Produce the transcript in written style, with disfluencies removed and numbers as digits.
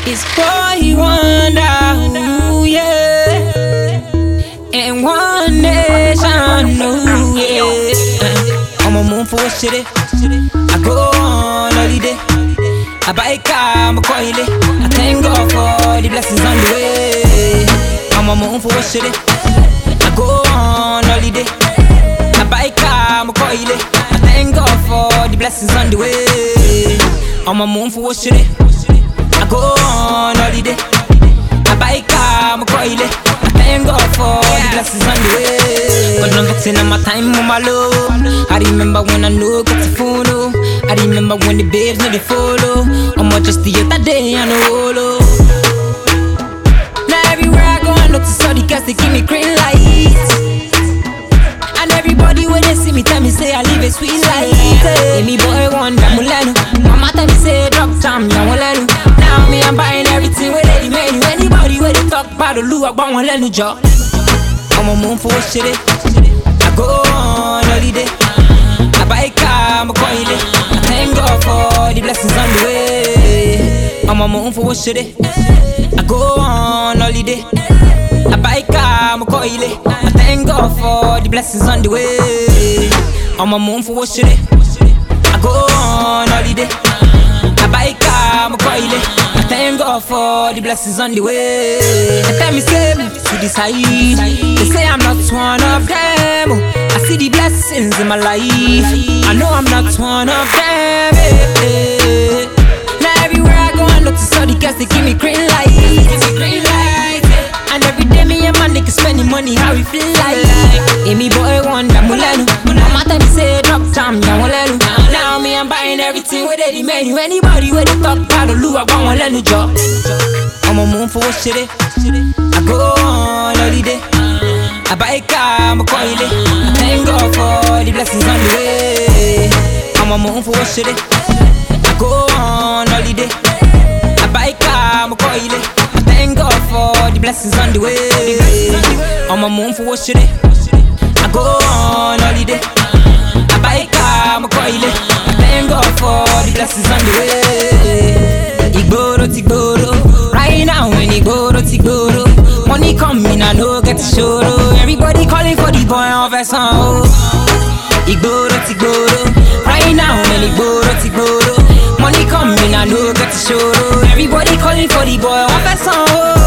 It's boy wonder, ooh, yeah. And one nation, ooh, yeah. I'm a moon for shit. I go on holiday. I buy a car, I'm a coil. I thank God for the blessings on the way. I'm a moon for shit. I go on holiday. I buy a car, I'm a coil. I thank God for the blessings on the way. I'm a moon for shit. I go on holiday. I buy a car, I'm a coil. I thank God for the blessings on the way. But I'm vexing on my time on my low. I remember when I know got the phone. I remember when the babes know they follow. I'm just the other day on the holo. Now everywhere I go I look to study cause they give me green lights. And everybody when they see me tell me say I live a sweet life. Hey, me boy wonder mulenu. Mama tell me say drop time ya mulenu. Now me I'm buying everything with ready made. Anybody where they talk about the loo I want one lenu job. I'm a moon for shit. I go on holiday. I buy a car, I'm a coil. I thank God for the blessings on the way. I'm a moon for shit. I go on holiday. I buy a car, I'm a coil. I thank God for the blessings on the way. I'm a moon for shit. I go on holiday. I buy a car, I'm a coil. I thank God for the blessings on the way. They tell me say me to the side. They say I'm not one of them. I see the blessings in my life. I know I'm not one of them. Now everywhere I go I look to study cause they give me green light. And every day me and my niggas spending money how we feel like. Hey, me boy wonder mulenu. Mama tell me say drop time ya mulenu. Now me I'm buying everything with ready menu. Anybody where they talk about the loo I want one lenu job. I'm a moon for shit. I go on holiday. I buy a car, I'm a coil. I thank God for the blessings on the way. I'm a moon for shit. I go on holiday. I buy a car, I'm a coil. I thank God for the blessings on the way. I'm a moon for shit. I go on holiday. I buy a car, I'm a coil. I thank God for the blessings on the way. Igboro tigboro, right now when Igboro tigboro. Money coming, I know get to show. Everybody calling for the boy of a song. Igboro tigboro, right now when Igboro tigboro. Money coming, I know get to show. Everybody calling for the boy of a song.